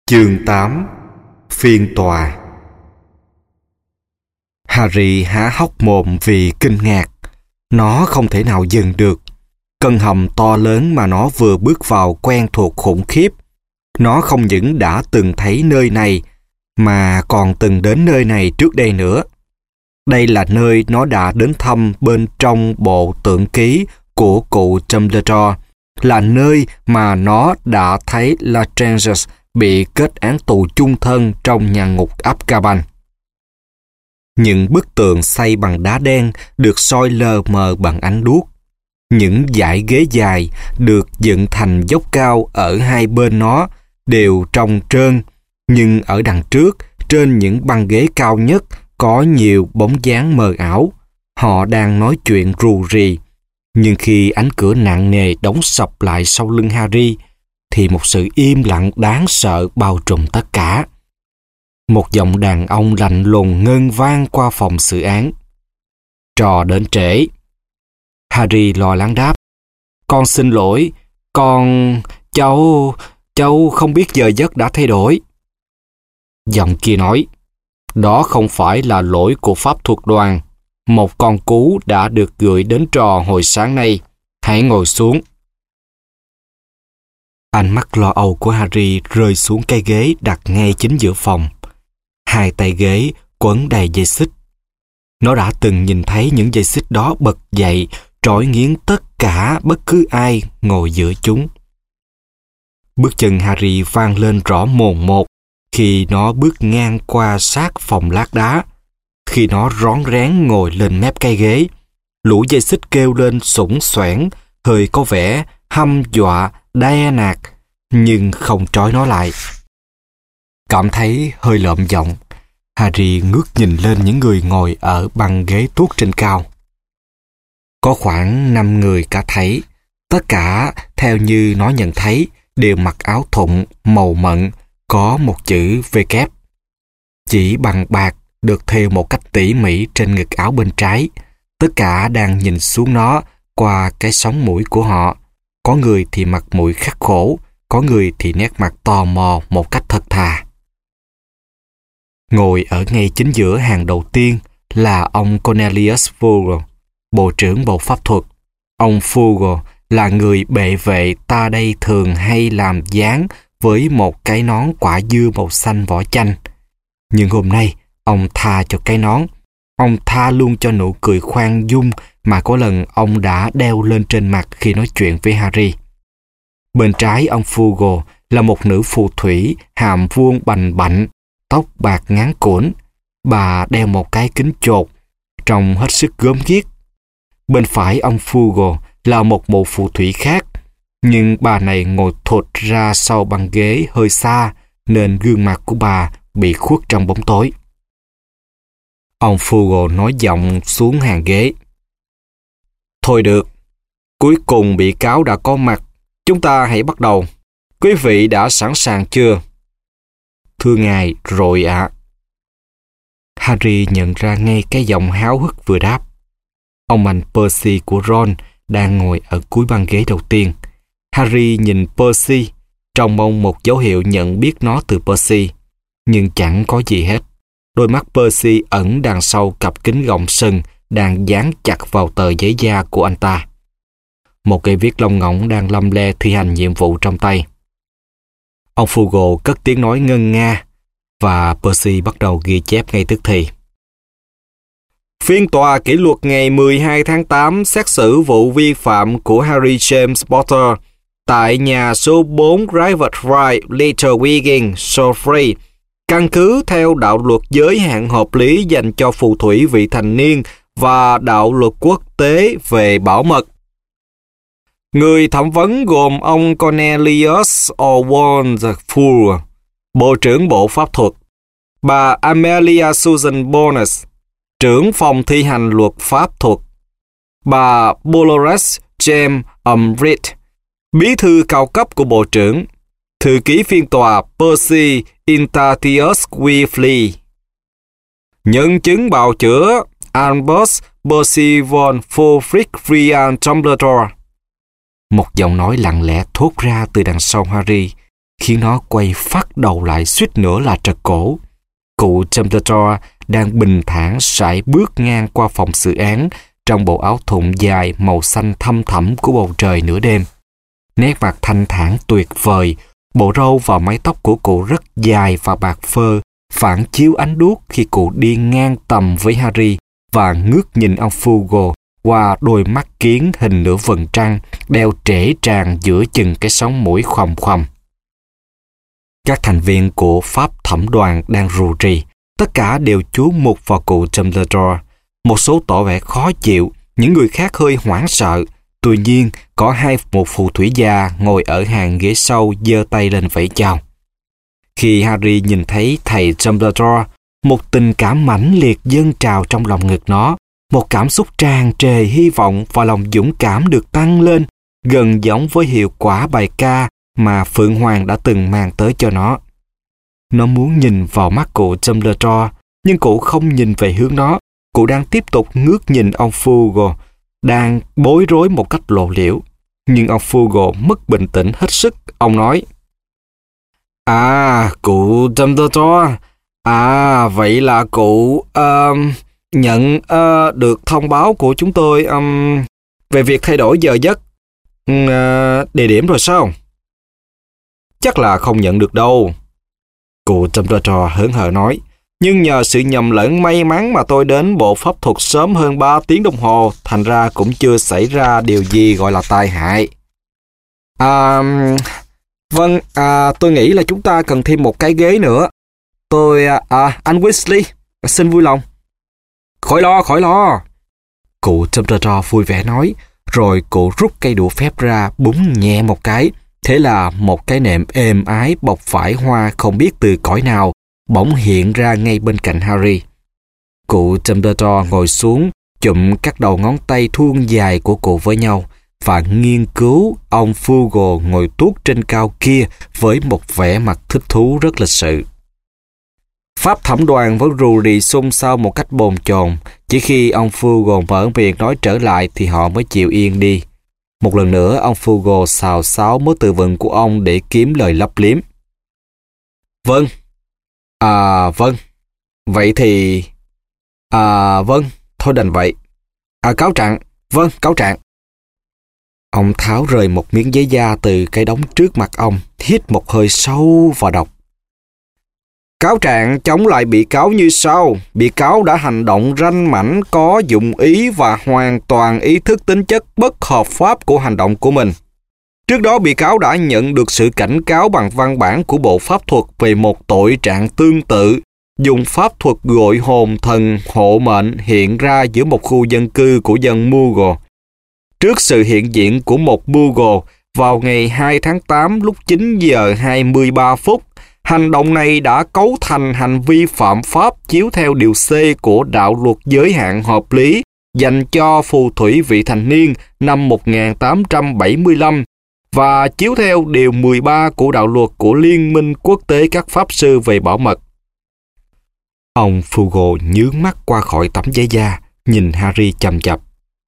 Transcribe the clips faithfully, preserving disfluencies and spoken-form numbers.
Chương tám. Phiên tòa. Harry há hốc mồm vì kinh ngạc. Nó không thể nào dừng được. Căn hầm to lớn mà nó vừa bước vào quen thuộc khủng khiếp. Nó không những đã từng thấy nơi này, mà còn từng đến nơi này trước đây nữa. Đây là nơi nó đã đến thăm bên trong bộ tượng ký của cụ Dumbledore, là nơi mà nó đã thấy Lestrange bị kết án tù chung thân trong nhà ngục Azkaban. Những bức tường xây bằng đá đen được soi lờ mờ bằng ánh đuốc. Những dãy ghế dài được dựng thành dốc cao ở hai bên nó đều trông trơn, nhưng ở đằng trước, trên những băng ghế cao nhất, có nhiều bóng dáng mờ ảo. Họ đang nói chuyện rù rì. Nhưng khi ánh cửa nặng nề đóng sập lại sau lưng Harry, thì một sự im lặng đáng sợ bao trùm tất cả. Một giọng đàn ông lạnh lùng ngân vang qua phòng xử án. Trò đến trễ. Harry lo lắng đáp. Con xin lỗi, con... cháu... cháu không biết giờ giấc đã thay đổi. Giọng kia nói, đó không phải là lỗi của pháp thuật đoàn. Một con cú đã được gửi đến trò hồi sáng nay. Hãy ngồi xuống. Ánh mắt lo âu của Harry rơi xuống cái ghế đặt ngay chính giữa phòng. Hai tay ghế quấn đầy dây xích. Nó đã từng nhìn thấy những dây xích đó bật dậy, trói nghiến tất cả bất cứ ai ngồi giữa chúng. Bước chân Harry vang lên rõ mồn một khi nó bước ngang qua sát phòng lát đá. Khi nó rón rén ngồi lên mép cái ghế, lũ dây xích kêu lên xủng xoẻn, hơi có vẻ hăm dọa, đe nạt, nhưng không trói nó lại. Cảm thấy hơi lợm giọng, Harry ngước nhìn lên những người ngồi ở băng ghế tuốt trên cao. Có khoảng năm người cả thảy, tất cả theo như nó nhận thấy đều mặc áo thụng màu mận có một chữ V kép. Chỉ bằng bạc được thêu một cách tỉ mỉ trên ngực áo bên trái. Tất cả đang nhìn xuống nó qua cái sóng mũi của họ. Có người thì mặt mũi khắc khổ, có người thì nét mặt tò mò một cách thật thà. Ngồi ở ngay chính giữa hàng đầu tiên là ông Cornelius Fugel, bộ trưởng bộ pháp thuật. Ông Fugel là người bệ vệ ta đây thường hay làm dáng với một cái nón quả dưa màu xanh vỏ chanh. Nhưng hôm nay, ông tha cho cái nón. Ông tha luôn cho nụ cười khoan dung mà có lần ông đã đeo lên trên mặt khi nói chuyện với Harry. Bên trái ông Fugel là một nữ phù thủy hàm vuông bành bạnh, tóc bạc ngắn cuộn. Bà đeo một cái kính chột, trông hết sức gớm ghiếc. Bên phải ông Fugel là một mụ phù thủy khác, nhưng bà này ngồi thụt ra sau băng ghế hơi xa, nên gương mặt của bà bị khuất trong bóng tối. Ông Fugel nói giọng xuống hàng ghế. Thôi được, cuối cùng bị cáo đã có mặt. Chúng ta hãy bắt đầu. Quý vị đã sẵn sàng chưa? Thưa ngài, rồi ạ. À. Harry nhận ra ngay cái giọng háo hức vừa đáp. Ông anh Percy của Ron đang ngồi ở cuối băng ghế đầu tiên. Harry nhìn Percy, trông mong một dấu hiệu nhận biết nó từ Percy, nhưng chẳng có gì hết. Đôi mắt Percy ẩn đằng sau cặp kính gọng sừng đang dán chặt vào tờ giấy da của anh ta. Một cây viết lông ngỗng đang lăm le thi hành nhiệm vụ trong tay. Ông Fugel cất tiếng nói ngân nga, và Percy bắt đầu ghi chép ngay tức thì. Phiên tòa kỷ luật ngày mười hai tháng tám xét xử vụ vi phạm của Harry James Potter tại nhà số bốn Private Drive, Little Wiggin, Surrey, căn cứ theo đạo luật giới hạn hợp lý dành cho phù thủy vị thành niên và đạo luật quốc tế về bảo mật. Người thẩm vấn gồm ông Cornelius Owen Fugel, Bộ trưởng Bộ Pháp thuật, bà Amelia Susan Bones, trưởng phòng thi hành luật pháp thuật, bà Dolores James Umbridge, bí thư cao cấp của Bộ trưởng, thư ký phiên tòa Percy Intatius Weasley, nhân chứng bào chữa Albus Percy von Frederick Dumbledore. Một giọng nói lặng lẽ thốt ra từ đằng sau Harry, khiến nó quay phát đầu lại suýt nữa là trật cổ. Cụ Dumbledore đang bình thản sải bước ngang qua phòng xử án trong bộ áo thụng dài màu xanh thâm thẳm của bầu trời nửa đêm. Nét mặt thanh thản tuyệt vời, bộ râu và mái tóc của cụ rất dài và bạc phơ, phản chiếu ánh đuốc khi cụ đi ngang tầm với Harry và ngước nhìn ông Fuggle qua đôi mắt kiến hình nửa vầng trăng đeo trễ tràn giữa chừng cái sống mũi khoằm khoằm. Các thành viên của pháp thẩm đoàn đang rù rì, tất cả đều chú mục vào cụ Dumbledore. Một số tỏ vẻ khó chịu, những người khác hơi hoảng sợ. Tuy nhiên, có hai một phù thủy già ngồi ở hàng ghế sau giơ tay lên vẫy chào. Khi Harry nhìn thấy thầy Dumbledore, một tình cảm mãnh liệt dâng trào trong lòng ngực nó, một cảm xúc tràn trề hy vọng và lòng dũng cảm được tăng lên, gần giống với hiệu quả bài ca mà Phượng Hoàng đã từng mang tới cho nó. Nó muốn nhìn vào mắt cụ Dumbledore, nhưng cụ không nhìn về hướng đó. Cụ đang tiếp tục ngước nhìn ông Fuggle, đang bối rối một cách lộ liễu. Nhưng ông Fuggle mất bình tĩnh hết sức. Ông nói: À, cụ Dumbledore, à, vậy là cụ uh, nhận uh, được thông báo của chúng tôi um, về việc thay đổi giờ giấc uh, địa điểm rồi sao? Chắc là không nhận được đâu. Cụ Dumbledore hớn hở nói: Nhưng nhờ sự nhầm lẫn may mắn mà tôi đến bộ pháp thuật sớm hơn ba tiếng đồng hồ, thành ra cũng chưa xảy ra điều gì gọi là tai hại. À, vâng, à, tôi nghĩ là chúng ta cần thêm một cái ghế nữa. Tôi, à, anh Weasley, xin vui lòng. Khỏi lo, khỏi lo. Cụ Dumbledore vui vẻ nói, rồi cụ rút cây đũa phép ra búng nhẹ một cái. Thế là một cái nệm êm ái bọc vải hoa không biết từ cõi nào bỗng hiện ra ngay bên cạnh Harry. Cụ Dumbledore ngồi xuống, chụm các đầu ngón tay thuôn dài của cụ với nhau và nghiên cứu ông Fuggle ngồi tuốt trên cao kia với một vẻ mặt thích thú rất lịch sự. Pháp thẩm đoàn vẫn rù rì xôn xao một cách bồn chồn. Chỉ khi ông Fuggle mở miệng nói trở lại thì họ mới chịu yên đi. Một lần nữa ông Fuggle xào xáo mớ từ vựng của ông để kiếm lời lấp liếm. Vâng. À vâng. Vậy thì... À vâng, thôi đành vậy. À cáo trạng. Vâng, cáo trạng. Ông tháo rời một miếng giấy da từ cái đống trước mặt ông, hít một hơi sâu và đọc. Cáo trạng chống lại bị cáo như sau. Bị cáo đã hành động ranh mãnh, có dụng ý và hoàn toàn ý thức tính chất bất hợp pháp của hành động của mình. Trước đó bị cáo đã nhận được sự cảnh cáo bằng văn bản của Bộ Pháp thuật về một tội trạng tương tự, dùng pháp thuật gọi hồn thần hộ mệnh hiện ra giữa một khu dân cư của dân Muggle. Trước sự hiện diện của một Muggle vào ngày hai tháng tám lúc chín giờ hai mươi ba phút, hành động này đã cấu thành hành vi phạm pháp chiếu theo điều C của đạo luật giới hạn hợp lý dành cho phù thủy vị thành niên năm một nghìn tám trăm bảy mươi lăm và chiếu theo điều mười ba của đạo luật của Liên minh Quốc tế các Pháp sư về bảo mật. Ông Fuggle nhướng mắt qua khỏi tấm giấy da, nhìn Harry chằm chằm.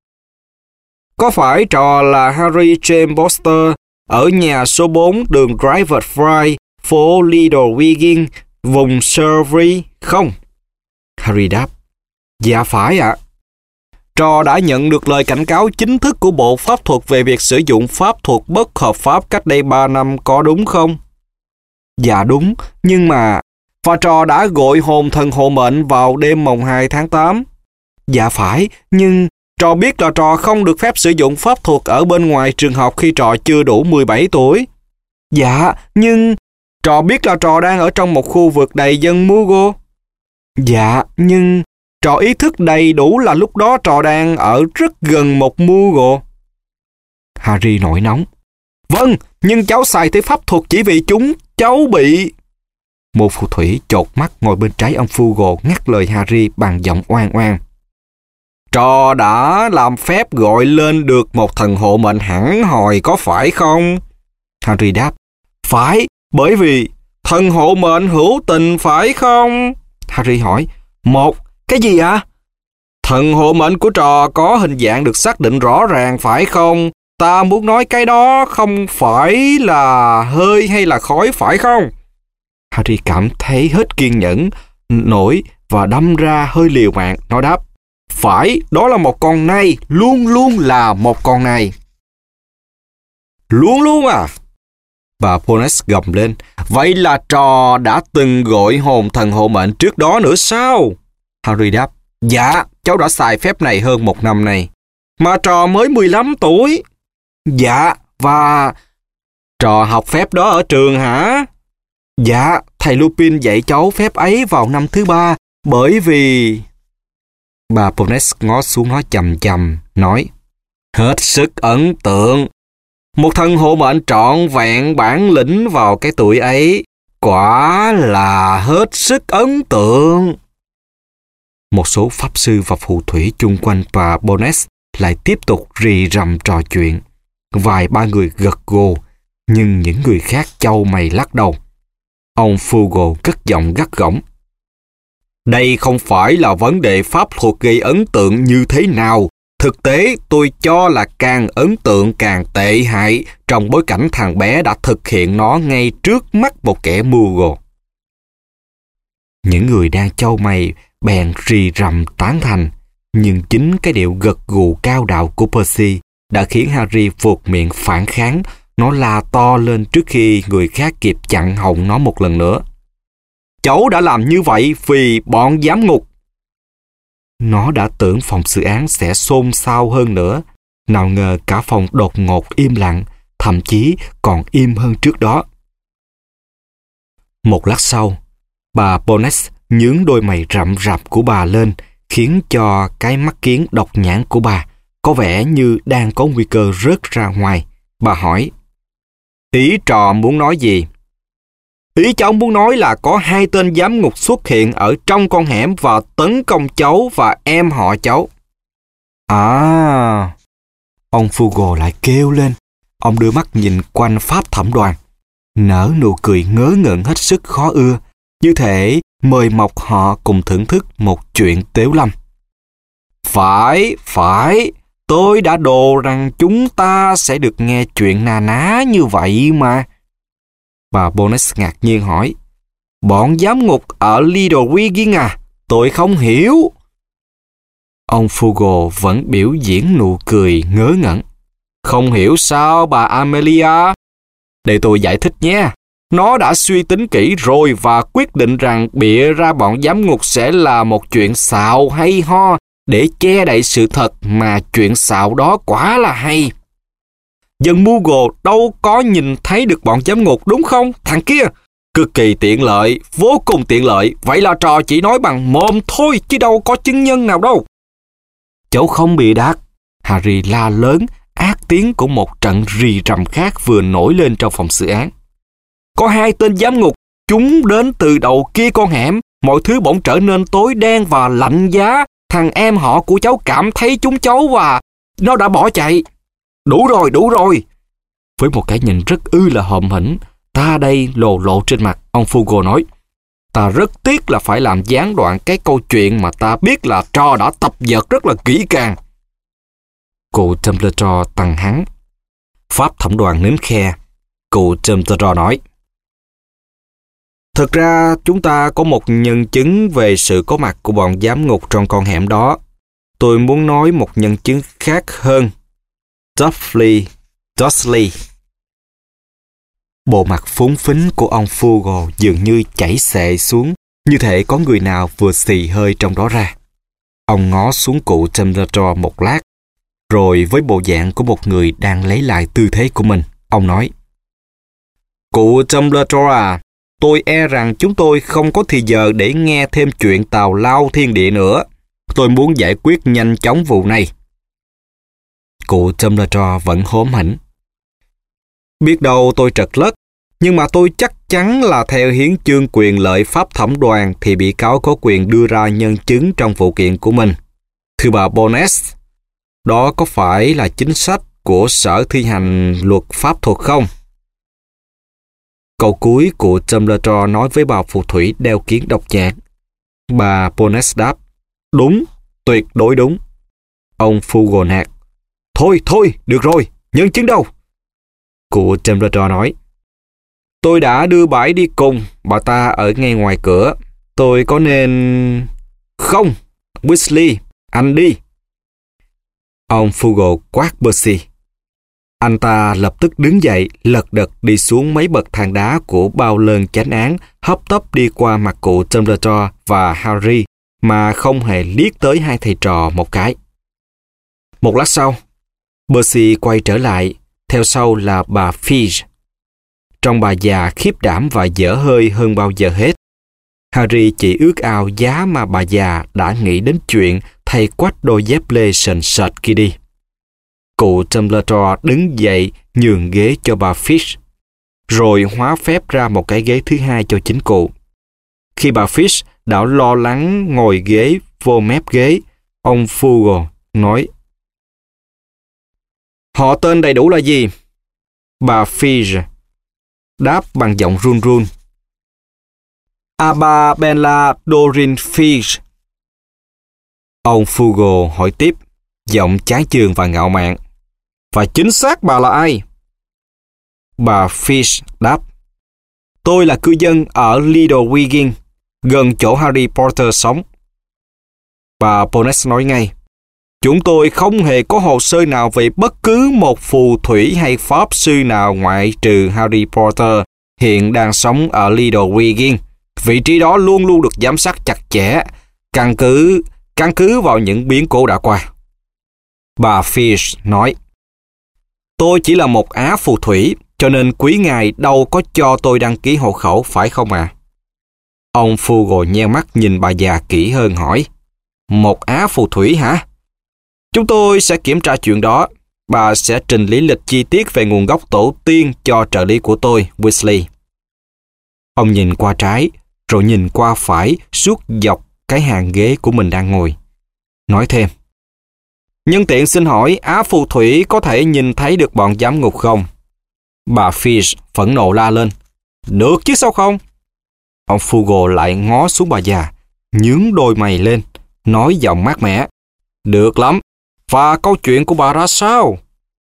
Có phải trò là Harry James Potter ở nhà số bốn đường Driver Fry, phố Little Wiggin, vùng Surrey không? Harry đáp. Dạ phải ạ. À. Trò đã nhận được lời cảnh cáo chính thức của Bộ Pháp thuật về việc sử dụng pháp thuật bất hợp pháp cách đây ba năm có đúng không? Dạ đúng, nhưng mà... Và trò đã gọi hồn thần hộ mệnh vào đêm mồng hai tháng tám. Dạ phải, nhưng trò biết là trò không được phép sử dụng pháp thuật ở bên ngoài trường học khi trò chưa đủ mười bảy tuổi. Dạ, nhưng trò biết là trò đang ở trong một khu vực đầy dân Muggle. Dạ, nhưng trò ý thức đầy đủ là lúc đó trò đang ở rất gần một Muggle. Harry nổi nóng. Vâng, nhưng cháu xài tới pháp thuật chỉ vì chúng cháu bị... Một phù thủy chột mắt ngồi bên trái ông Fuggle ngắt lời Harry bằng giọng oan oan. Trò đã làm phép gọi lên được một thần hộ mệnh hẳn hoi có phải không? Harry đáp. Phải, bởi vì thần hộ mệnh hữu tình phải không? Harry hỏi. Một, cái gì ạ? À? Thần hộ mệnh của trò có hình dạng được xác định rõ ràng phải không? Ta muốn nói cái đó không phải là hơi hay là khói phải không? Harry cảm thấy hết kiên nhẫn nổi và đâm ra hơi liều mạng. Nó đáp, phải, đó là một con nai, luôn luôn là một con nai. Luôn luôn à? Bà Bones gầm lên, vậy là trò đã từng gọi hồn thần hộ mệnh trước đó nữa sao? Harry đáp, dạ, cháu đã xài phép này hơn một năm nay. Mà trò mới mười lăm tuổi. Dạ, và... Trò học phép đó ở trường hả? Dạ, thầy Lupin dạy cháu phép ấy vào năm thứ ba, bởi vì... Bà Bones ngó xuống nó chầm chầm, nói, hết sức ấn tượng. Một thần hộ mệnh trọn vẹn bản lĩnh vào cái tuổi ấy, quả là hết sức ấn tượng. Một số pháp sư và phù thủy chung quanh bà Bones lại tiếp tục rì rầm trò chuyện. Vài ba người gật gù, nhưng những người khác chau mày lắc đầu. Ông Fugle cất giọng gắt gỏng. Đây không phải là vấn đề pháp thuật gây ấn tượng như thế nào. Thực tế, tôi cho là càng ấn tượng càng tệ hại trong bối cảnh thằng bé đã thực hiện nó ngay trước mắt một kẻ mưu. Những người đang chau mày bèn rì rầm tán thành, nhưng chính cái điệu gật gù cao đạo của Percy đã khiến Harry buột miệng phản kháng. Nó la to lên trước khi người khác kịp chặn họng nó một lần nữa. Cháu đã làm như vậy vì bọn giám ngục. Nó đã tưởng phòng xử án sẽ xôn xao hơn nữa. Nào ngờ cả phòng đột ngột im lặng, thậm chí còn im hơn trước đó. Một lát sau, bà Bones nhướng đôi mày rậm rạp của bà lên, khiến cho cái mắt kiến độc nhãn của bà có vẻ như đang có nguy cơ rớt ra ngoài. Bà hỏi, ý trò muốn nói gì? Ý cháu muốn nói là có hai tên giám ngục xuất hiện ở trong con hẻm và tấn công cháu và em họ cháu. À, ông Fugle lại kêu lên. Ông đưa mắt nhìn quanh pháp thẩm đoàn, nở nụ cười ngớ ngẩn hết sức khó ưa, như thể mời mọc họ cùng thưởng thức một chuyện tếu lâm. Phải, phải, tôi đã đồ rằng chúng ta sẽ được nghe chuyện na ná như vậy mà. Bà Bones ngạc nhiên hỏi, bọn giám ngục ở Little Wiggin à? Tôi không hiểu. Ông Fugle vẫn biểu diễn nụ cười ngớ ngẩn. Không hiểu sao bà Amelia? Để tôi giải thích nhé. Nó đã suy tính kỹ rồi và quyết định rằng bịa ra bọn giám ngục sẽ là một chuyện xạo hay ho để che đậy sự thật, mà chuyện xạo đó quả là hay. Dân Moogle đâu có nhìn thấy được bọn giám ngục đúng không, thằng kia? Cực kỳ tiện lợi, vô cùng tiện lợi. Vậy là trò chỉ nói bằng mồm thôi chứ đâu có chứng nhân nào đâu. Cháu không bị đát. Harry la lớn, ác tiếng của một trận rì rầm khác vừa nổi lên trong phòng xử án. Có hai tên giám ngục, chúng đến từ đầu kia con hẻm. Mọi thứ bỗng trở nên tối đen và lạnh giá. Thằng em họ của cháu cảm thấy chúng cháu và nó đã bỏ chạy. Đủ rồi, đủ rồi. Với một cái nhìn rất ư là hậm hĩnh, ta đây lồ lộ trên mặt, ông Fugle nói, ta rất tiếc là phải làm gián đoạn cái câu chuyện mà ta biết là trò đã tập dượt rất là kỹ càng. Cụ Dumbledore tăng hắn. Pháp thẩm đoàn nín khe. Cụ Dumbledore nói, thực ra chúng ta có một nhân chứng về sự có mặt của bọn giám ngục trong con hẻm đó. Tôi muốn nói một nhân chứng khác hơn. Dudley Dursley. Bộ mặt phúng phính của ông Fugle dường như chảy xệ xuống, như thể có người nào vừa xì hơi trong đó ra. Ông ngó xuống cụ Dumbledore một lát, rồi với bộ dạng của một người đang lấy lại tư thế của mình, ông nói, cụ Dumbledore à, tôi e rằng chúng tôi không có thì giờ để nghe thêm chuyện tào lao thiên địa nữa. Tôi muốn giải quyết nhanh chóng vụ này. Cụ Dumbledore vẫn hóm hỉnh. Biết đâu tôi trật lất, nhưng mà tôi chắc chắn là theo hiến chương quyền lợi pháp thẩm đoàn thì bị cáo có quyền đưa ra nhân chứng trong vụ kiện của mình. Thưa bà Bones, đó có phải là chính sách của Sở thi hành luật pháp thuật không? Câu cuối của Dumbledore nói với bà phù thủy đeo kiến độc nhãn. Bà Bones đáp, đúng, tuyệt đối đúng. Ông Fugle nạt, thôi thôi, được rồi, Nhân chứng đâu? Cụ Dumbledore nói. Tôi đã đưa bà ấy đi cùng, bà ta ở ngay ngoài cửa. Tôi có nên... Không, Weasley, anh đi. Ông Fuggle quát Percy. Anh ta lập tức đứng dậy, lật đật đi xuống mấy bậc thang đá của bao lơn chánh án, hấp tấp đi qua mặt cụ Dumbledore và Harry, mà không hề liếc tới hai thầy trò một cái. Một lát sau, Percy quay trở lại, theo sau là bà Fudge. Trông bà già khiếp đảm và dở hơi hơn bao giờ hết. Harry chỉ ước ao giá mà bà già đã nghĩ đến chuyện thay quách đôi dép lê sền sệt kia đi. Cụ Dumbledore đứng dậy nhường ghế cho bà Fudge, rồi hóa phép ra một cái ghế thứ hai cho chính cụ. Khi bà Fudge đã lo lắng ngồi ghế vô mép ghế, ông Fuggle nói: Họ tên đầy đủ là gì? Bà Fudge đáp bằng giọng run run: Arabella Doreen Fudge. Ông Fuggle hỏi tiếp, giọng chán chường và ngạo mạn: Và chính xác bà là ai? Bà Fudge đáp: Tôi là cư dân ở Little Wiggin, gần chỗ Harry Potter sống. Bà Bonnet nói ngay: Chúng tôi không hề có hồ sơ nào về bất cứ một phù thủy hay pháp sư nào ngoại trừ Harry Potter hiện đang sống ở Little Wiggin. Vị trí đó luôn luôn được giám sát chặt chẽ, căn cứ căn cứ vào những biến cố đã qua. Bà Fudge nói: Tôi chỉ là một á phù thủy, cho nên quý ngài đâu có cho tôi đăng ký hộ khẩu, phải không à? Ông Fuggle nheo mắt nhìn bà già kỹ hơn hỏi: Một á phù thủy hả? Chúng tôi sẽ kiểm tra chuyện đó. Bà sẽ trình lý lịch chi tiết về nguồn gốc tổ tiên cho trợ lý của tôi, Weasley. Ông nhìn qua trái, rồi nhìn qua phải suốt dọc cái hàng ghế của mình đang ngồi. Nói thêm: Nhân tiện xin hỏi, á phù thủy có thể nhìn thấy được bọn giám ngục không? Bà Fudge phẫn nộ la lên: Được chứ sao không? Ông Fuggle lại ngó xuống bà già, nhướng đôi mày lên, nói giọng mát mẻ: Được lắm. Và câu chuyện của bà ra sao?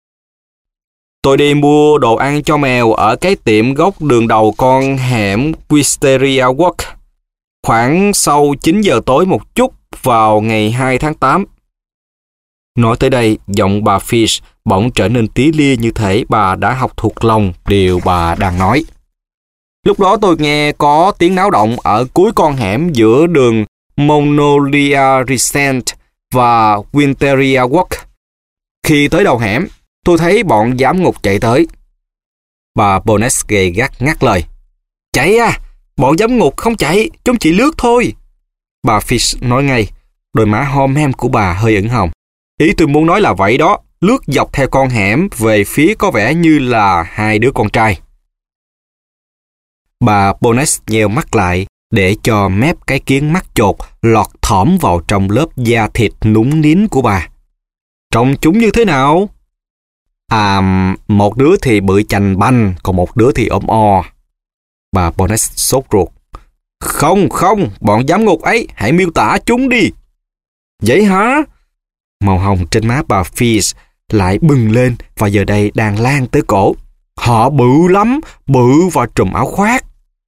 Tôi đi mua đồ ăn cho mèo ở cái tiệm góc đường đầu con hẻm Wisteria Walk, khoảng sau chín giờ tối một chút vào ngày hai tháng tám. Nói tới đây, giọng bà Fudge bỗng trở nên tí lia như thể bà đã học thuộc lòng điều bà đang nói. Lúc đó tôi nghe có tiếng náo động ở cuối con hẻm giữa đường Magnolia Crescent và Winteria Walk. Khi tới đầu hẻm, tôi thấy bọn giám ngục chạy tới. Bà Bonnet gay gắt ngắt lời: Chạy à? Bọn giám ngục không chạy, chúng chỉ lướt thôi. Bà Fudge nói ngay, đôi má hom hem của bà hơi ửng hồng: Ý tôi muốn nói là vậy đó, lướt dọc theo con hẻm về phía có vẻ như là hai đứa con trai. Bà Bonnet nheo mắt lại để cho mép cái kiến mắt chột lọt thỏm vào trong lớp da thịt núng nín của bà. Trông chúng như thế nào? À, một đứa thì bự chành banh, còn một đứa thì ốm o. Bà Bonnet sốt ruột: Không, không, bọn giám ngục ấy, hãy miêu tả chúng đi. Vậy hả? Màu hồng trên má bà Fudge lại bừng lên và giờ đây đang lan tới cổ. Họ bự lắm, bự và trùm áo khoác.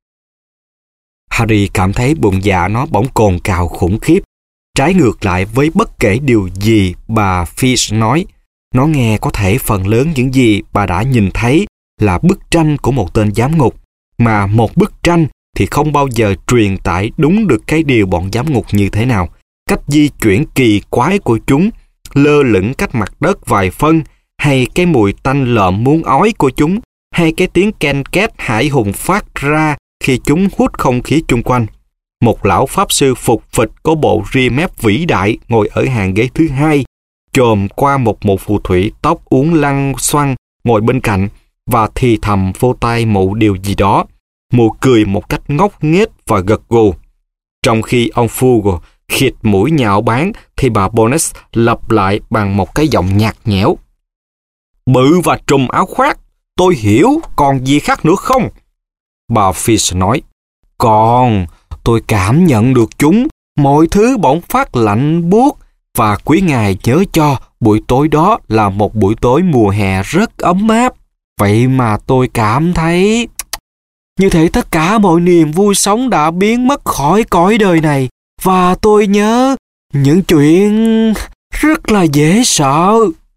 Harry cảm thấy bụng dạ nó bỗng cồn cào khủng khiếp. Trái ngược lại với bất kể điều gì bà Fudge nói, nó nghe có thể phần lớn những gì bà đã nhìn thấy là bức tranh của một tên giám ngục, mà một bức tranh thì không bao giờ truyền tải đúng được cái điều bọn giám ngục như thế nào, cách di chuyển kỳ quái của chúng, lơ lửng cách mặt đất vài phân, hay cái mùi tanh lợm muốn ói của chúng, hay cái tiếng ken két hải hùng phát ra khi chúng hút không khí chung quanh. Một lão pháp sư phục phịch có bộ ria mép vĩ đại ngồi ở hàng ghế thứ hai, chồm qua một mụ phù thủy tóc uốn lăng xoăn ngồi bên cạnh và thì thầm vô tai mụ điều gì đó. Mụ cười một cách ngốc nghếch và gật gù. Trong khi ông Fuggle khịt mũi nhạo báng thì bà Bonnet lặp lại bằng một cái giọng nhạt nhẽo: Bự và trùm áo khoác, tôi hiểu, còn gì khác nữa không? Bà Fudge nói: Còn, tôi cảm nhận được chúng, mọi thứ bỗng phát lạnh buốt, và quý ngài nhớ cho buổi tối đó là một buổi tối mùa hè rất ấm áp. Vậy mà tôi cảm thấy như thể tất cả mọi niềm vui sống đã biến mất khỏi cõi đời này. Và tôi nhớ những chuyện rất là dễ sợ.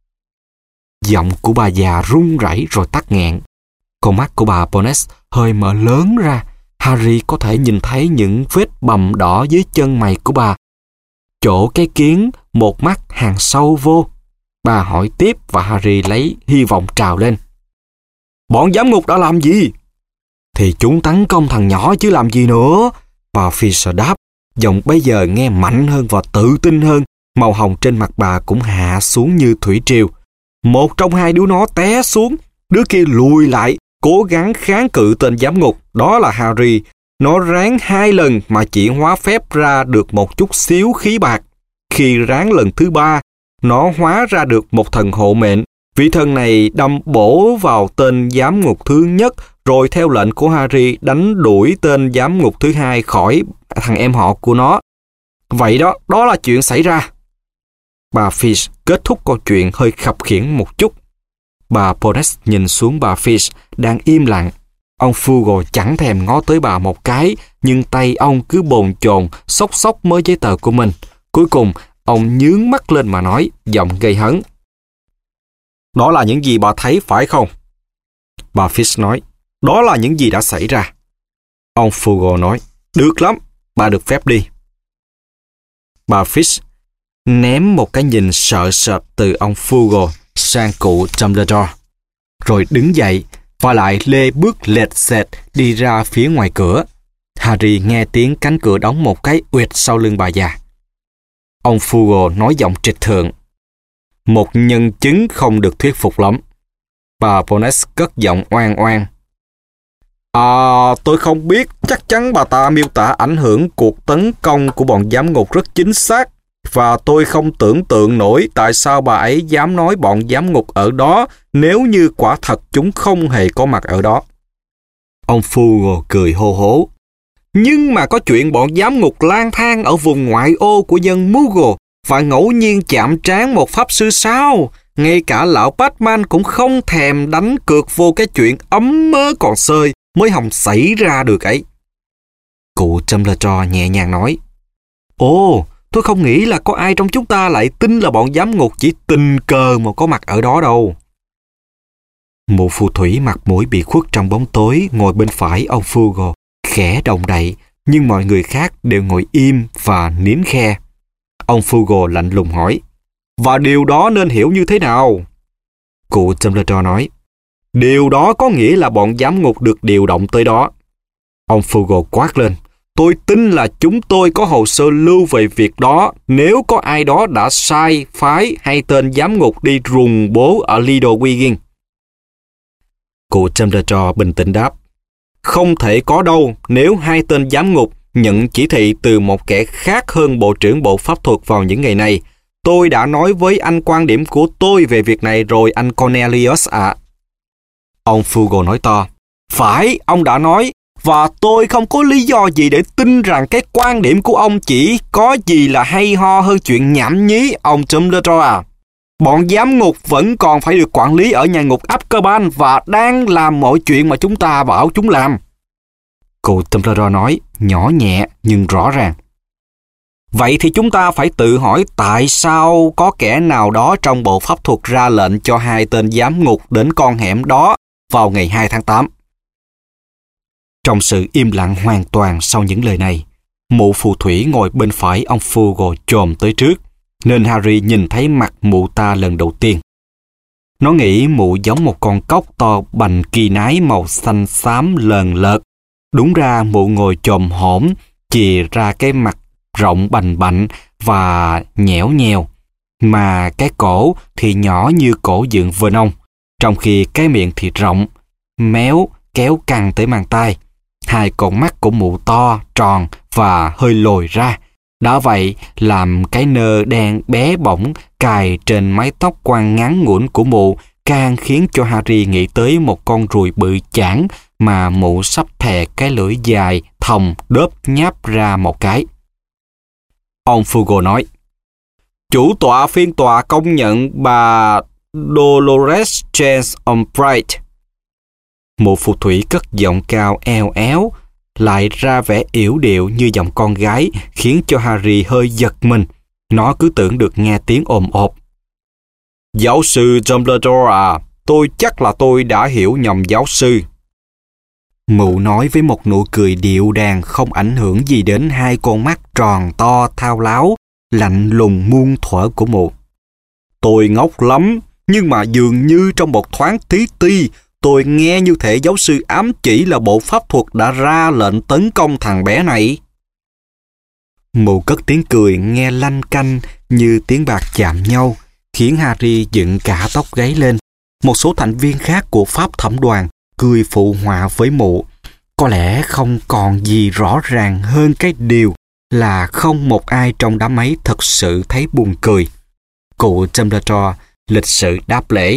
Giọng của bà già run rẩy rồi tắt nghẹn. Con mắt của bà Bonnet hơi mở lớn ra. Harry có thể nhìn thấy những vết bầm đỏ dưới chân mày của bà. Chỗ cái kiến, một mắt hằn sâu vô. Bà hỏi tiếp và Harry lấy hy vọng trào lên. Bọn giám ngục đã làm gì? Thì chúng tấn công thằng nhỏ chứ làm gì nữa. Bà Fisher đáp, giọng bây giờ nghe mạnh hơn và tự tin hơn. Màu hồng trên mặt bà cũng hạ xuống như thủy triều. Một trong hai đứa nó té xuống. Đứa kia lùi lại, cố gắng kháng cự tên giám ngục. Đó là Harry. Nó ráng hai lần mà chỉ hóa phép ra được một chút xíu khí bạc. Khi ráng lần thứ ba, nó hóa ra được một thần hộ mệnh. Vị thần này đâm bổ vào tên giám ngục thứ nhất, rồi theo lệnh của Harry đánh đuổi tên giám ngục thứ hai khỏi thằng em họ của nó. Vậy đó, đó là chuyện xảy ra. Bà Fish kết thúc câu chuyện hơi khập khiễng một chút. Bà Bonnet nhìn xuống bà Fish đang im lặng. Ông Fuggle chẳng thèm ngó tới bà một cái, nhưng tay ông cứ bồn chồn xốc xốc mớ giấy tờ của mình. Cuối cùng, ông nhướng mắt lên mà nói, giọng gây hấn. Đó là những gì bà thấy phải không? Bà Fish nói, đó là những gì đã xảy ra. Ông Fuggle nói, được lắm, bà được phép đi. Bà Fish ném một cái nhìn sợ sệt từ ông Fuggle sang cụ Dumbledore, rồi đứng dậy và lại lê bước lệch xệch đi ra phía ngoài cửa. Harry nghe tiếng cánh cửa đóng một cái uệt sau lưng bà già. Ông Fuggle nói giọng trịch thượng, một nhân chứng không được thuyết phục lắm. Bà Bonnet cất giọng oan oan. À, tôi không biết, chắc chắn bà ta miêu tả ảnh hưởng cuộc tấn công của bọn giám ngục rất chính xác, và tôi không tưởng tượng nổi tại sao bà ấy dám nói bọn giám ngục ở đó nếu như quả thật chúng không hề có mặt ở đó. Ông Fuggle cười hô hố. Nhưng mà có chuyện bọn giám ngục lang thang ở vùng ngoại ô của dân Muggle và ngẫu nhiên chạm trán một pháp sư sao? Ngay cả lão Batman cũng không thèm đánh cược vô cái chuyện ấm mớ còn sơi mới hòng xảy ra được ấy. Cụ Dumbledore nhẹ nhàng nói. Ồ, tôi không nghĩ là có ai trong chúng ta lại tin là bọn giám ngục chỉ tình cờ mà có mặt ở đó đâu. Một phù thủy mặt mũi bị khuất trong bóng tối ngồi bên phải ông Fuggle, khẽ động đậy, nhưng mọi người khác đều ngồi im và nín khe. Ông Fuggle lạnh lùng hỏi, và điều đó nên hiểu như thế nào? Cụ Dumbledore nói, điều đó có nghĩa là bọn giám ngục được điều động tới đó. Ông Fuggle quát lên, tôi tin là chúng tôi có hồ sơ lưu về việc đó nếu có ai đó đã sai phái hay tên giám ngục đi rùng bố ở Lido Wiggin. Cụ Dumbledore bình tĩnh đáp, không thể có đâu nếu hai tên giám ngục nhận chỉ thị từ một kẻ khác hơn Bộ trưởng Bộ Pháp thuật vào những ngày này. Tôi đã nói với anh quan điểm của tôi về việc này rồi anh Cornelius ạ. À. Ông Fuggle nói to, phải, ông đã nói, và tôi không có lý do gì để tin rằng cái quan điểm của ông chỉ có gì là hay ho hơn chuyện nhảm nhí, ông Dumbledore à. Bọn giám ngục vẫn còn phải được quản lý ở nhà ngục Azkaban và đang làm mọi chuyện mà chúng ta bảo chúng làm. Cụ Dumbledore nói, nhỏ nhẹ nhưng rõ ràng. Vậy thì chúng ta phải tự hỏi tại sao có kẻ nào đó trong Bộ Pháp thuật ra lệnh cho hai tên giám ngục đến con hẻm đó vào ngày hai tháng tám. Trong sự im lặng hoàn toàn sau những lời này, mụ phù thủy ngồi bên phải ông Fuggle chồm tới trước, nên Harry nhìn thấy mặt mụ ta lần đầu tiên. Nó nghĩ mụ giống một con cóc to bành kỳ nái màu xanh xám lờn lợt. Đúng ra mụ ngồi chồm hổm, chìa ra cái mặt rộng bành bạnh và nhẽo nhèo, mà cái cổ thì nhỏ như cổ dượng vườn ong, trong khi cái miệng thì rộng, méo, kéo căng tới mang tai. Hai con mắt của mụ to, tròn và hơi lồi ra. Đã vậy, làm cái nơ đen bé bỏng cài trên mái tóc quăn ngắn ngủn của mụ càng khiến cho Harry nghĩ tới một con ruồi bự chảng mà mụ sắp thè cái lưỡi dài thòng đớp nháp ra một cái. Ông Fuggle nói, Chủ tọa phiên tòa công nhận bà Dolores James Albright. Một phù thủy cất giọng cao eo éo, lại ra vẻ yểu điệu như giọng con gái, khiến cho Harry hơi giật mình. Nó cứ tưởng được nghe tiếng ồm ộp. Giáo sư Dumbledore à, tôi chắc là tôi đã hiểu nhầm giáo sư. Mụ nói với một nụ cười điệu đàng không ảnh hưởng gì đến hai con mắt tròn to thao láo, lạnh lùng muôn thuở của mụ. Tôi ngốc lắm, nhưng mà dường như trong một thoáng tí ti, tôi nghe như thể giáo sư ám chỉ là bộ pháp thuật đã ra lệnh tấn công thằng bé này. Mụ cất tiếng cười nghe lanh canh như tiếng bạc chạm nhau, khiến Harry dựng cả tóc gáy lên. Một số thành viên khác của pháp thẩm đoàn cười phụ họa với mụ. Có lẽ không còn gì rõ ràng hơn cái điều là không một ai trong đám ấy thật sự thấy buồn cười. Cụ Dumbledore lịch sự đáp lễ.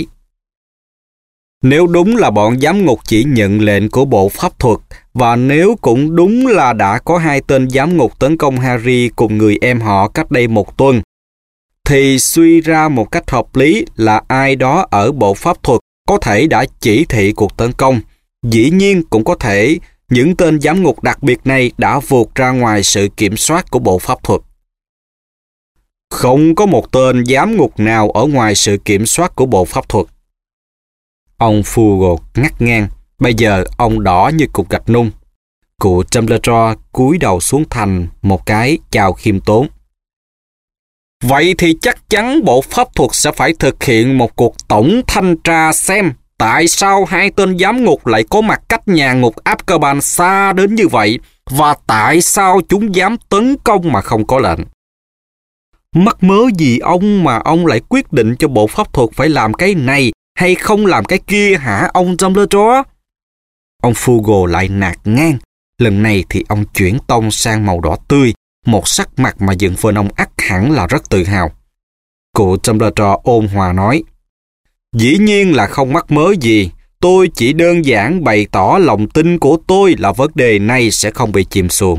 Nếu đúng là bọn giám ngục chỉ nhận lệnh của bộ pháp thuật, và nếu cũng đúng là đã có hai tên giám ngục tấn công Harry cùng người em họ cách đây một tuần, thì suy ra một cách hợp lý là ai đó ở bộ pháp thuật có thể đã chỉ thị cuộc tấn công. Dĩ nhiên cũng có thể những tên giám ngục đặc biệt này đã vụt ra ngoài sự kiểm soát của bộ pháp thuật. Không có một tên giám ngục nào ở ngoài sự kiểm soát của bộ pháp thuật. Ông Fuggle ngắt ngang, bây giờ ông đỏ như cục gạch nung. Cụ Dumbledore cúi đầu xuống thành một cái chào khiêm tốn. Vậy thì chắc chắn bộ pháp thuật sẽ phải thực hiện một cuộc tổng thanh tra xem tại sao hai tên giám ngục lại có mặt cách nhà ngục Azkaban xa đến như vậy, và tại sao chúng dám tấn công mà không có lệnh. Mắc mớ gì ông mà ông lại quyết định cho bộ pháp thuật phải làm cái này hay không làm cái kia hả ông Dumbledore? Ông Fuggle lại nạt ngang. Lần này thì ông chuyển tông sang màu đỏ tươi, một sắc mặt mà dựng phên ông ắt hẳn là rất tự hào. Cụ Dumbledore ôn hòa nói, dĩ nhiên là không mắc mớ gì, tôi chỉ đơn giản bày tỏ lòng tin của tôi là vấn đề này sẽ không bị chìm xuồng.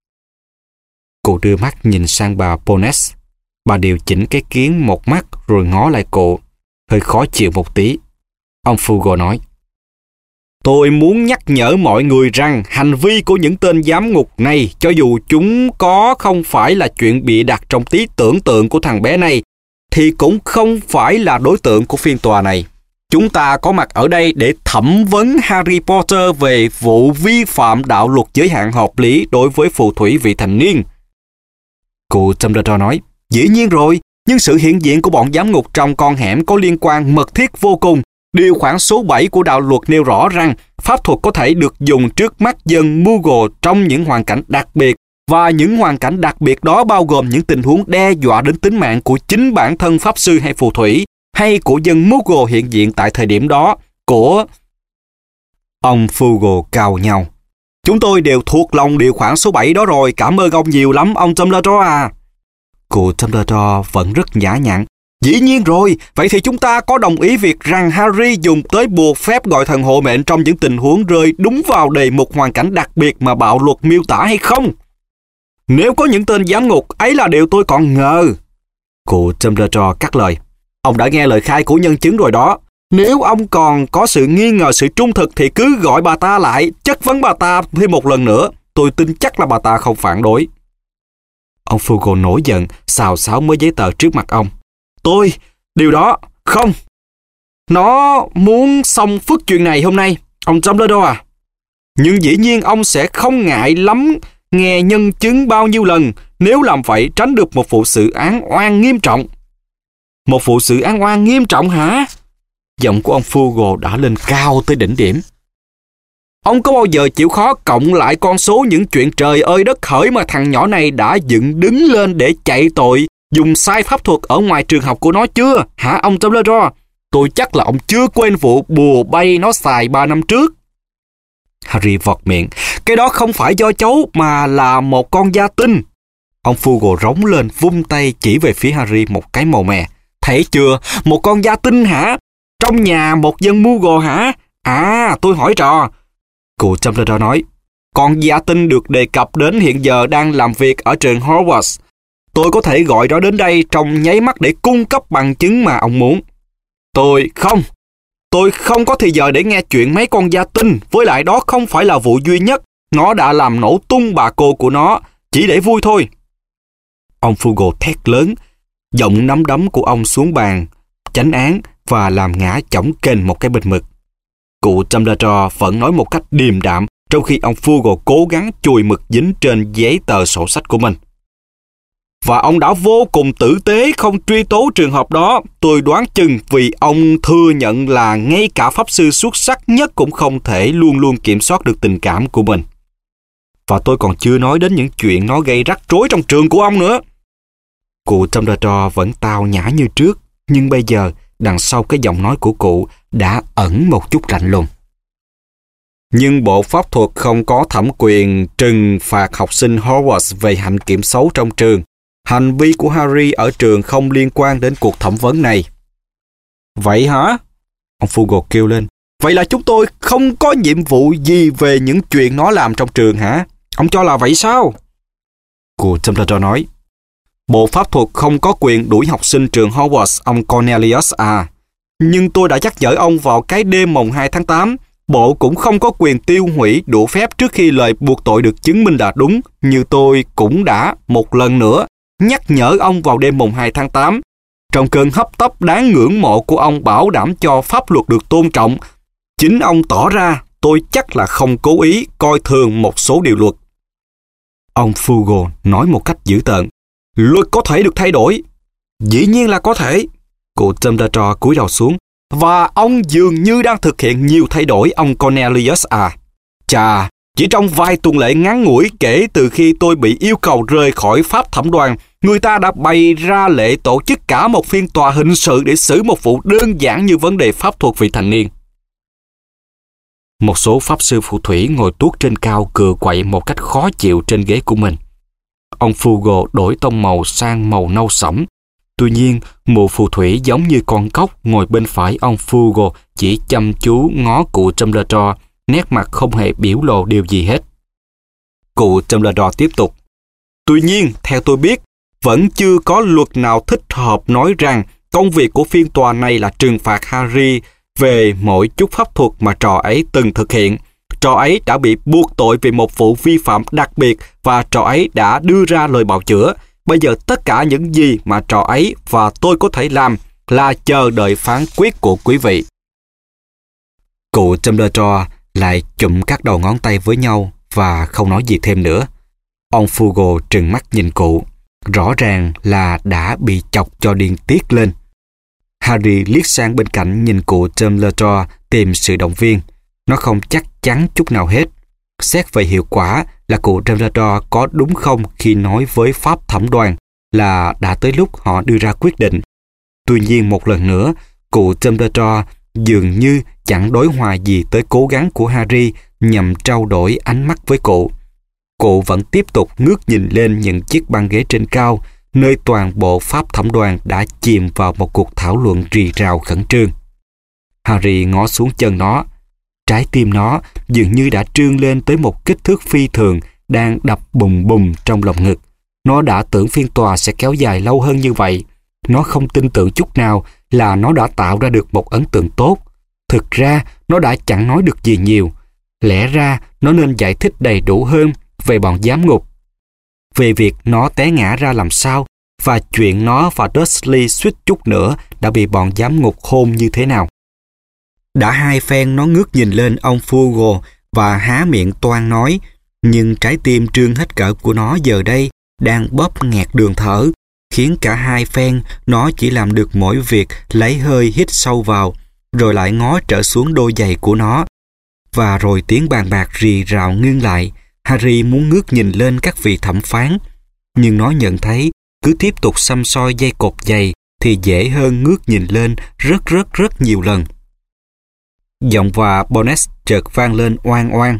Cụ đưa mắt nhìn sang bà Bones. Bà điều chỉnh cái kiến một mắt rồi ngó lại cụ, hơi khó chịu một tí. Ông Fuggle nói, tôi muốn nhắc nhở mọi người rằng hành vi của những tên giám ngục này, cho dù chúng có không phải là chuyện bịa đặt trong trí tưởng tượng của thằng bé này, thì cũng không phải là đối tượng của phiên tòa này. Chúng ta có mặt ở đây để thẩm vấn Harry Potter về vụ vi phạm đạo luật giới hạn hợp lý đối với phù thủy vị thành niên. Cụ Dumbledore nói, dĩ nhiên rồi, nhưng sự hiện diện của bọn giám ngục trong con hẻm có liên quan mật thiết vô cùng. Điều khoản số bảy của đạo luật nêu rõ rằng pháp thuật có thể được dùng trước mắt dân Muggle trong những hoàn cảnh đặc biệt, và những hoàn cảnh đặc biệt đó bao gồm những tình huống đe dọa đến tính mạng của chính bản thân pháp sư hay phù thủy, hay của dân Muggle hiện diện tại thời điểm đó, của... Ông Fuggle cào nhau. Chúng tôi đều thuộc lòng điều khoản số bảy đó rồi, cảm ơn ông nhiều lắm, ông Dumbledore à. Cụ Dumbledore vẫn rất nhã nhặn. Dĩ nhiên rồi, vậy thì chúng ta có đồng ý việc rằng Harry dùng tới bùa phép gọi thần hộ mệnh trong những tình huống rơi đúng vào đề mục hoàn cảnh đặc biệt mà bạo luật miêu tả hay không? Nếu có những tên giám ngục, ấy là điều tôi còn ngờ. Cụ Dumbledore cắt lời. Ông đã nghe lời khai của nhân chứng rồi đó. Nếu ông còn có sự nghi ngờ sự trung thực thì cứ gọi bà ta lại, chất vấn bà ta thêm một lần nữa. Tôi tin chắc là bà ta không phản đối. Ông Fuggle nổi giận, xào xáo mấy giấy tờ trước mặt ông. Tôi, điều đó, không. Nó muốn xong phức chuyện này hôm nay, ông Dumbledore à. Nhưng dĩ nhiên ông sẽ không ngại lắm nghe nhân chứng bao nhiêu lần, nếu làm vậy tránh được một vụ xử án oan nghiêm trọng. Một vụ xử án oan nghiêm trọng hả? Giọng của ông Fuggle đã lên cao tới đỉnh điểm. Ông có bao giờ chịu khó cộng lại con số những chuyện trời ơi đất hỡi mà thằng nhỏ này đã dựng đứng lên để chạy tội dùng sai pháp thuật ở ngoài trường học của nó chưa, hả ông Dumbledore? Tôi chắc là ông chưa quên vụ bùa bay nó xài ba năm trước. Harry vọt miệng. Cái đó không phải do cháu mà là một con gia tinh. Ông Fuggle rống lên vung tay chỉ về phía Harry một cái màu mè. Thấy chưa? Một con gia tinh hả? Trong nhà một dân Muggle hả? À, tôi hỏi trò. Cụ Dumbledore nói, con gia tinh được đề cập đến hiện giờ đang làm việc ở trường Hogwarts. Tôi có thể gọi nó đến đây trong nháy mắt để cung cấp bằng chứng mà ông muốn. Tôi không. Tôi không có thời giờ để nghe chuyện mấy con gia tinh. Với lại đó không phải là vụ duy nhất. Nó đã làm nổ tung bà cô của nó. Chỉ để vui thôi. Ông Fugo thét lớn. Giọng nắm đấm của ông xuống bàn chánh án và làm ngã chỏng kênh một cái bình mực. Cụ Dumbledore vẫn nói một cách điềm đạm trong khi ông Fugo cố gắng chùi mực dính trên giấy tờ sổ sách của mình. Và ông đã vô cùng tử tế không truy tố trường hợp đó. Tôi đoán chừng vì ông thừa nhận là ngay cả pháp sư xuất sắc nhất cũng không thể luôn luôn kiểm soát được tình cảm của mình. Và tôi còn chưa nói đến những chuyện nó gây rắc rối trong trường của ông nữa. Cụ Dumbledore vẫn tao nhã như trước, nhưng bây giờ đằng sau cái giọng nói của cụ đã ẩn một chút lạnh lùng. Nhưng bộ pháp thuật không có thẩm quyền trừng phạt học sinh Hogwarts về hạnh kiểm xấu trong trường. Hành vi của Harry ở trường không liên quan đến cuộc thẩm vấn này. Vậy hả? Ông Fugo kêu lên. Vậy là chúng tôi không có nhiệm vụ gì về những chuyện nó làm trong trường hả? Ông cho là vậy sao? Cụ Dumbledore nói. Bộ pháp thuật không có quyền đuổi học sinh trường Hogwarts, ông Cornelius à. Nhưng tôi đã nhắc nhở ông vào cái đêm mồng hai tháng tám. Bộ cũng không có quyền tiêu hủy đủ phép trước khi lời buộc tội được chứng minh là đúng, như tôi cũng đã một lần nữa nhắc nhở ông vào đêm mùng hai tháng tám. Trong cơn hấp tấp đáng ngưỡng mộ của ông bảo đảm cho pháp luật được tôn trọng, chính ông tỏ ra tôi chắc là không cố ý coi thường một số điều luật. Ông Fugo nói một cách dữ tợn. Luật có thể được thay đổi. Dĩ nhiên là có thể. Cụ Dumbledore cúi đầu xuống. Và ông dường như đang thực hiện nhiều thay đổi, ông Cornelius à. Chà, chỉ trong vài tuần lễ ngắn ngủi kể từ khi tôi bị yêu cầu rời khỏi pháp thẩm đoàn, người ta đã bày ra lệ tổ chức cả một phiên tòa hình sự để xử một vụ đơn giản như vấn đề pháp thuật vị thành niên. Một số pháp sư phù thủy ngồi tuốt trên cao cựa quậy một cách khó chịu trên ghế của mình. Ông Fugo đổi tông màu sang màu nâu sẫm. Tuy nhiên, mụ phù thủy giống như con cóc ngồi bên phải ông Fugo chỉ chăm chú ngó cụ Dumbledore, nét mặt không hề biểu lộ điều gì hết. Cụ Dumbledore tiếp tục. Tuy nhiên, theo tôi biết, vẫn chưa có luật nào thích hợp nói rằng công việc của phiên tòa này là trừng phạt Harry về mỗi chút pháp thuật mà trò ấy từng thực hiện. Trò ấy đã bị buộc tội về một vụ vi phạm đặc biệt và trò ấy đã đưa ra lời bào chữa. Bây giờ tất cả những gì mà trò ấy và tôi có thể làm là chờ đợi phán quyết của quý vị. Cụ Dumbledore lại chụm các đầu ngón tay với nhau và không nói gì thêm nữa. Ông Fugo trừng mắt nhìn cụ, rõ ràng là đã bị chọc cho điên tiết lên. Harry liếc sang bên cạnh nhìn cụ Dumbledore tìm sự động viên. Nó không chắc chắn chút nào hết. Xét về hiệu quả là cụ Dumbledore có đúng không khi nói với pháp thẩm đoàn là đã tới lúc họ đưa ra quyết định. Tuy nhiên một lần nữa, cụ Dumbledore dường như chẳng đối hòa gì tới cố gắng của Harry nhằm trao đổi ánh mắt với cụ. Cụ vẫn tiếp tục ngước nhìn lên những chiếc băng ghế trên cao, nơi toàn bộ pháp thẩm đoàn đã chìm vào một cuộc thảo luận rì rào khẩn trương. Harry ngó xuống chân nó. Trái tim nó dường như đã trương lên tới một kích thước phi thường, đang đập bùng bùng trong lòng ngực. Nó đã tưởng phiên tòa sẽ kéo dài lâu hơn như vậy. Nó không tin tưởng chút nào là nó đã tạo ra được một ấn tượng tốt. Thực ra, nó đã chẳng nói được gì nhiều. Lẽ ra, nó nên giải thích đầy đủ hơn về bọn giám ngục, về việc nó té ngã ra làm sao, và chuyện nó và Dursley suýt chút nữa đã bị bọn giám ngục hôn như thế nào. Đã hai phen nó ngước nhìn lên ông Fugo và há miệng toan nói, nhưng trái tim trương hết cỡ của nó giờ đây đang bóp nghẹt đường thở, khiến cả hai phen nó chỉ làm được mỗi việc lấy hơi hít sâu vào, rồi lại ngó trở xuống đôi giày của nó. Và rồi tiếng bàn bạc rì rào ngưng lại. Harry muốn ngước nhìn lên các vị thẩm phán, nhưng nó nhận thấy cứ tiếp tục xăm soi dây cột giày thì dễ hơn ngước nhìn lên rất rất rất nhiều lần. Giọng và bonnet chợt vang lên oang oang.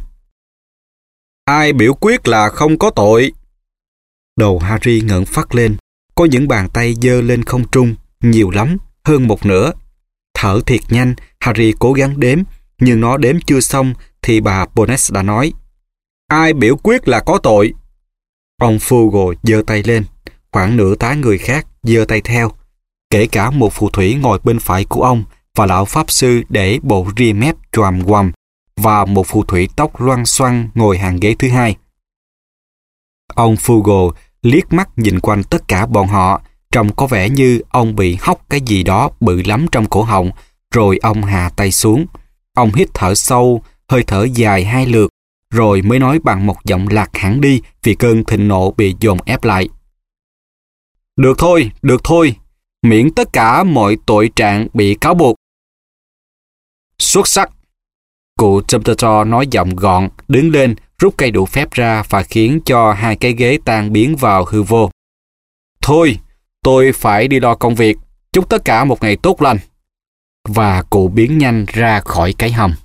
Ai biểu quyết là không có tội? Đầu Harry ngẩng phắt lên, có những bàn tay giơ lên không trung, nhiều lắm, hơn một nửa. Thở thiệt nhanh, Harry cố gắng đếm, nhưng nó đếm chưa xong thì bà Bonnet đã nói. Ai biểu quyết là có tội? Ông Fugo giơ tay lên. khoảng nửa tá người khác giơ tay theo, kể cả một phù thủy ngồi bên phải của ông và lão pháp sư để bộ ria mép choàm choằm và một phù thủy tóc loăn xoăn ngồi hàng ghế thứ hai. Ông Fugo liếc mắt nhìn quanh tất cả bọn họ, trông có vẻ như ông bị hóc cái gì đó bự lắm trong cổ họng, rồi ông hạ tay xuống. Ông hít thở sâu, hơi thở dài hai lượt, rồi mới nói bằng một giọng lạc hẳn đi vì cơn thịnh nộ bị dồn ép lại. Được thôi, được thôi, miễn tất cả mọi tội trạng bị cáo buộc. Xuất sắc! Cụ Dumbledore nói giọng gọn, đứng lên, rút cây đũa phép ra và khiến cho hai cái ghế tan biến vào hư vô. Thôi, tôi phải đi lo công việc. Chúc tất cả một ngày tốt lành. Và cụ biến nhanh ra khỏi cái hầm.